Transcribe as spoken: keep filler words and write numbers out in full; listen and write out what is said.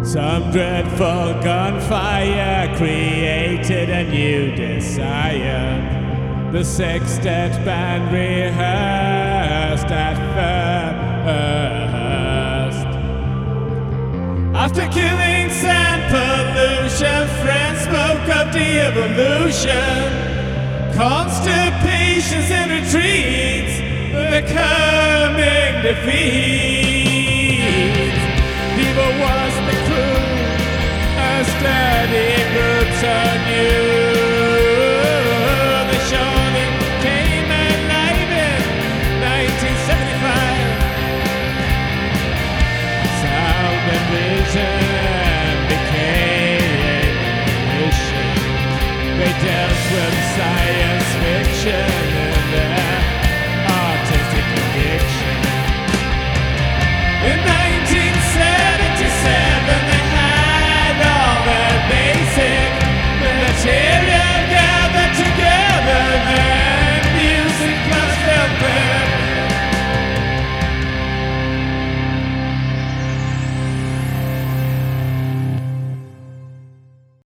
Some dreadful gunfire created a new desire. The sextet band rehearsed at first. After killing sand pollution, friends spoke of de-evolution. Constipations and retreats, the coming defeats. People was the crew, a steady group so new.